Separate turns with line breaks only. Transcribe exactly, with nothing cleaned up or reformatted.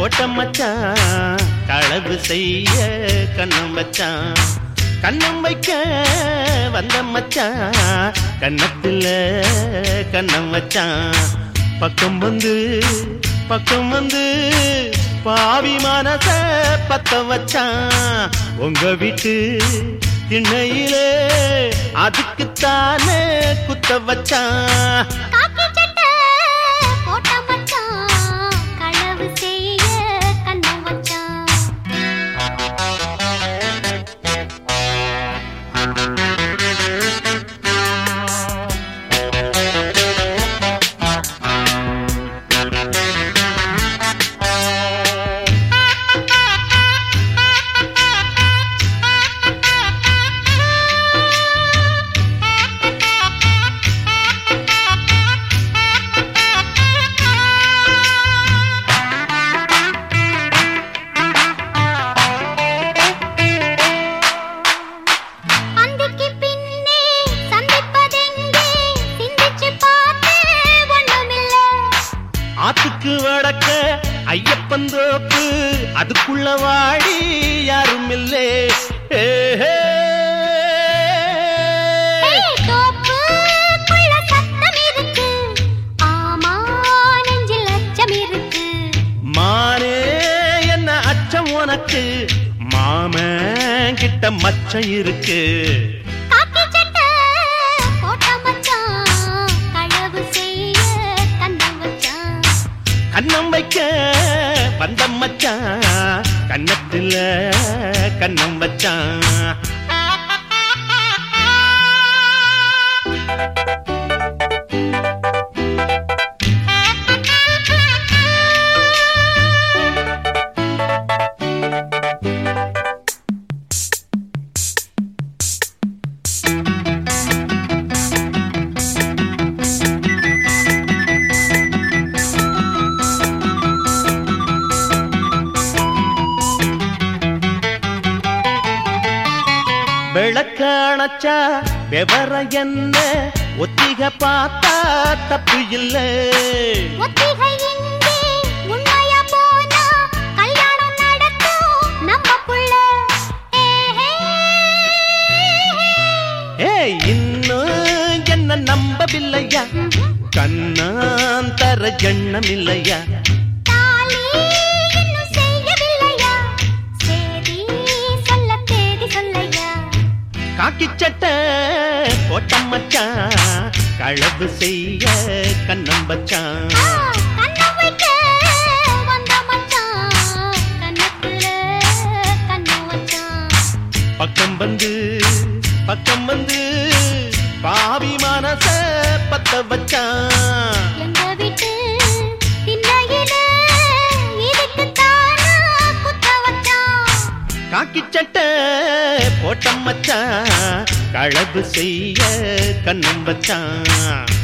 போட்ட மச்சான் களவு செய்ய கண்ணம் வச்சான். கண்ணம் வைக்க வந்த மச்சான் கண்ணத்துல கண்ணம் வச்சான். பக்கம் வந்து பக்கம் வந்து பாவி மனச பத்த வச்சான். உங்க வீட்டு திண்ணையிலே அதுக்குத்தானே குத்த வச்சான். ஆத்துக்கு வடக்க ஐயப்பன் தோப்பு அதுக்குள்ள வாடி யாரும் இல்லே. மானே என்ன அச்சம் உனக்கு மாமன் கிட்ட மச்சம் இருக்கு. கண்ணம் வைக்க வந்த மச்சான் கண்ணத்துல கண்ணம் வச்சான். விளக்காணச்சா விவர என்ன ஒத்திக பார்த்தா தப்பு இல்லை. ஏய் இன்னும் என்ன நம்பவில்லையா கண்ணான் தர எண்ணம் இல்லையா. காக்கி சட்டை போட்ட மச்சான் களவு செய்ய கண்ணம் வச்சான். பக்கம் வந்து பக்கம் வந்து பாவி மனச பத்த வச்சான். காக்கி சட்டை போட்ட மச்சான் களவு செய்ய கண்ணம் வச்சான்.